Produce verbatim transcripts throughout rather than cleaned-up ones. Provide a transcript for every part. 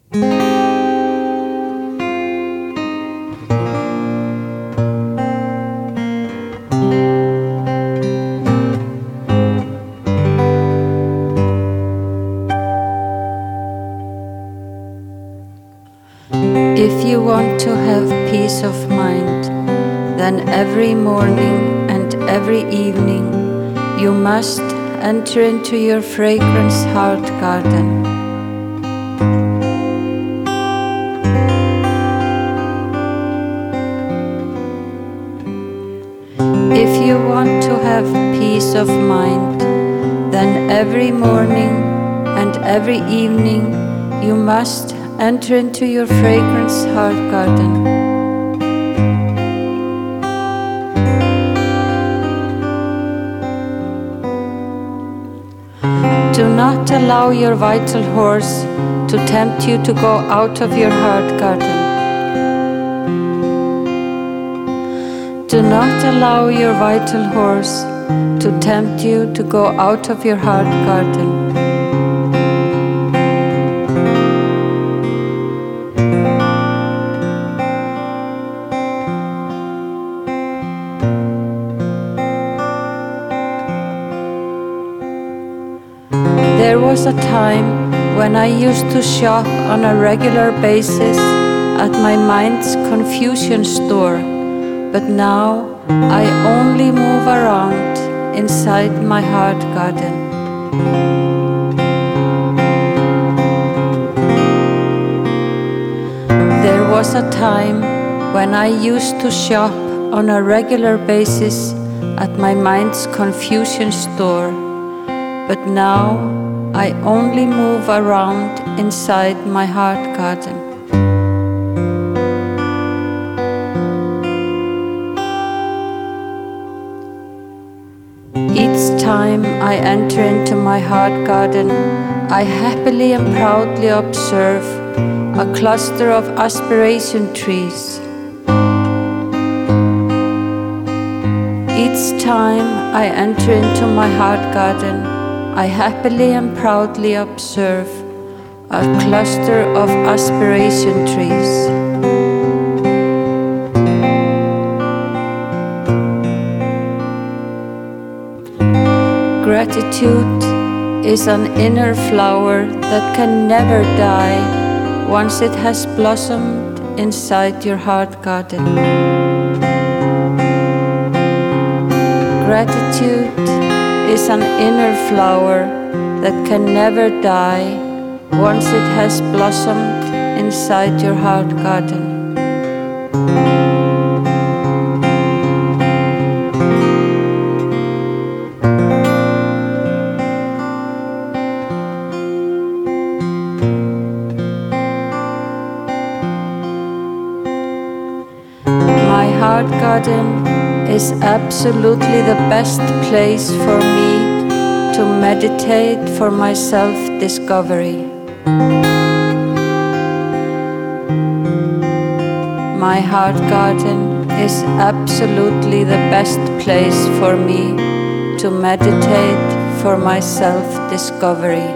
If you want to have peace of mind, then every morning and every evening you must enter into your fragrance heart garden. If you want to have peace of mind, then every morning and every evening you must enter into your fragrance heart garden. Do not allow your vital horse to tempt you to go out of your heart garden. Do not allow your vital horse to tempt you to go out of your heart garden. There was a time when I used to shop on a regular basis at my mind's confusion store, but now I only move around inside my heart garden. There was a time when I used to shop on a regular basis at my mind's confusion store, but now I only move around inside my heart garden. Each time I enter into my heart garden, I happily and proudly observe a cluster of aspiration trees. Each time I enter into my heart garden, I happily and proudly observe a cluster of aspiration trees. Gratitude is an inner flower that can never die once it has blossomed inside your heart garden. Gratitude is an inner flower that can never die once it has blossomed inside your heart garden. My heart garden is absolutely the best place for me to meditate for my self-discovery. My heart garden is absolutely the best place for me to meditate for my self-discovery.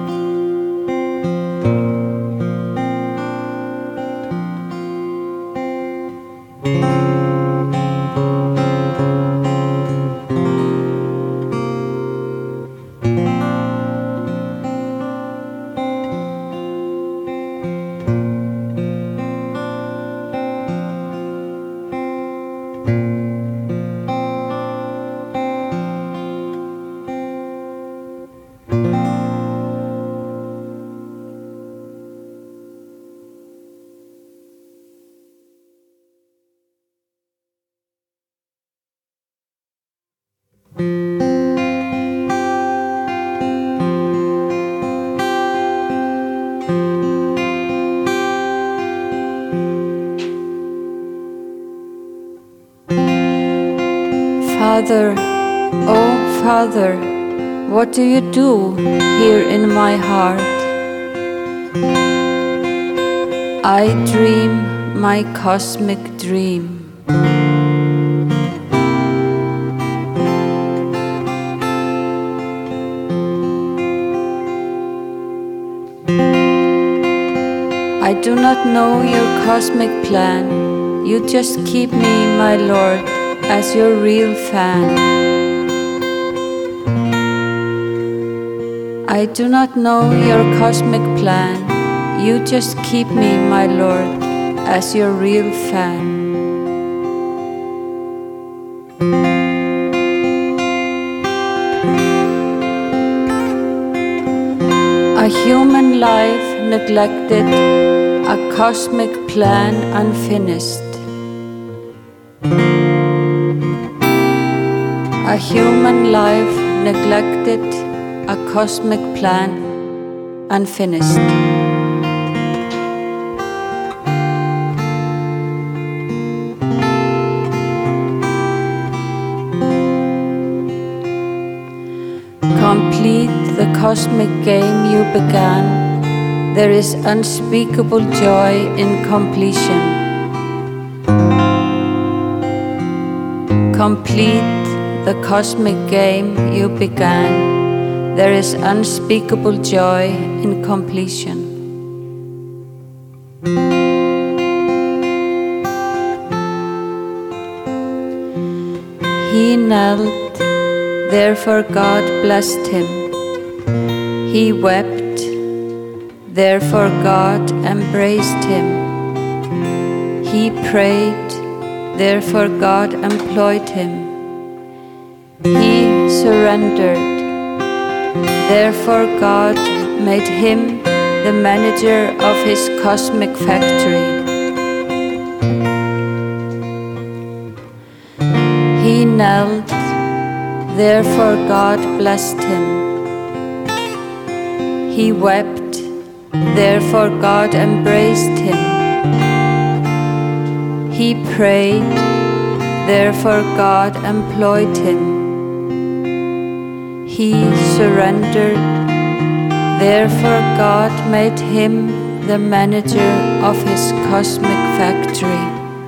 Father, oh Father, what do you do here in my heart? I dream my cosmic dream. I do not know your cosmic plan. You just keep me, my Lord, as your real fan. I do not know your cosmic plan. You just keep me, my Lord, as your real fan. A human life neglected, a cosmic plan unfinished. A human life neglected, a cosmic plan unfinished. Complete the cosmic game you began. There is unspeakable joy in completion. Complete the cosmic game you began. There is unspeakable joy in completion. He knelt, therefore God blessed him. He wept, therefore God embraced him. He prayed, therefore God employed him. He surrendered, therefore God made him the manager of his cosmic factory. He knelt, therefore God blessed him. He wept, therefore God embraced him. He prayed, therefore God employed him. He surrendered, therefore God made him the manager of his cosmic factory.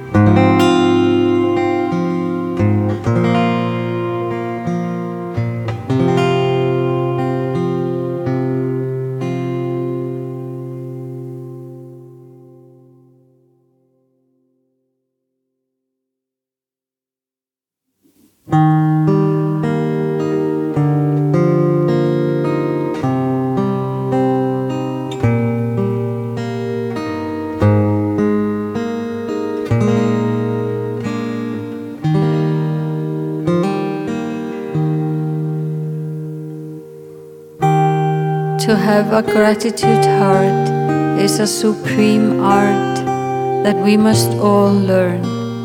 To have a gratitude heart is a supreme art that we must all learn.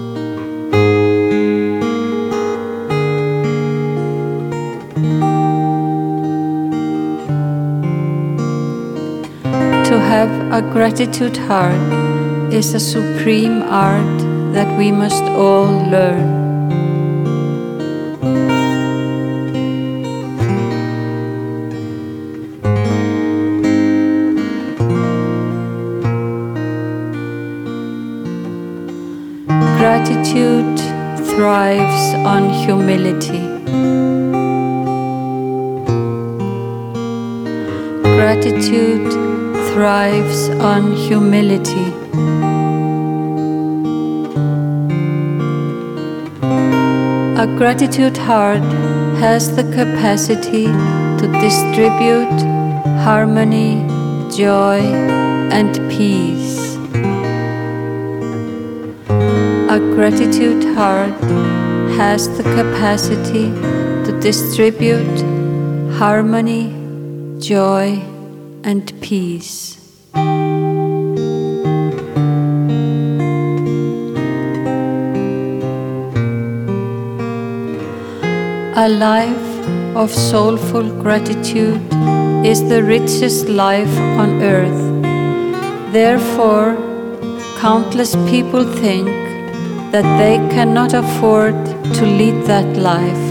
To have a gratitude heart is a supreme art that we must all learn. Gratitude thrives on humility. Gratitude thrives on humility. A gratitude heart has the capacity to distribute harmony, joy, and peace. A gratitude heart has the capacity to distribute harmony, joy, and peace. A life of soulful gratitude is the richest life on earth. Therefore, countless people think that they cannot afford to lead that life.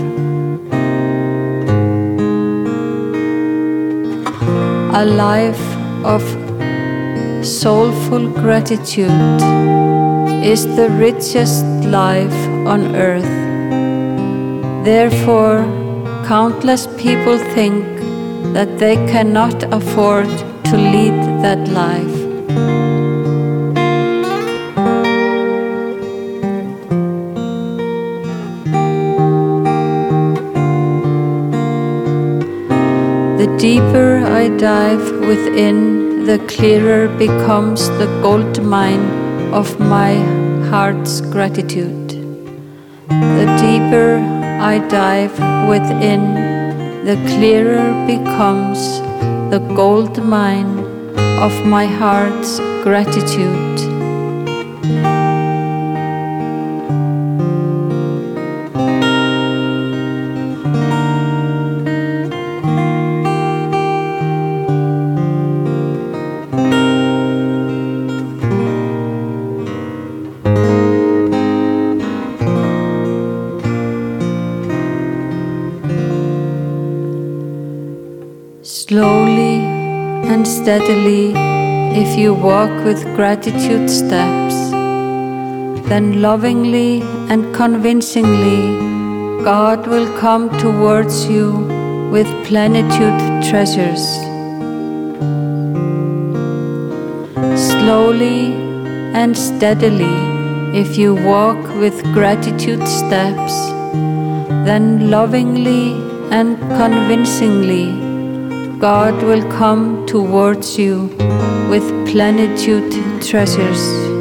A life of soulful gratitude is the richest life on earth. Therefore, countless people think that they cannot afford to lead that life. deeper I dive within, the clearer becomes the gold mine of my heart's gratitude. The deeper I dive within, the clearer becomes the gold mine of my heart's gratitude. Slowly and steadily, if you walk with gratitude steps, then lovingly and convincingly, God will come towards you with plenitude treasures. Slowly and steadily, if you walk with gratitude steps, then lovingly and convincingly, God will come towards you with plenitude treasures.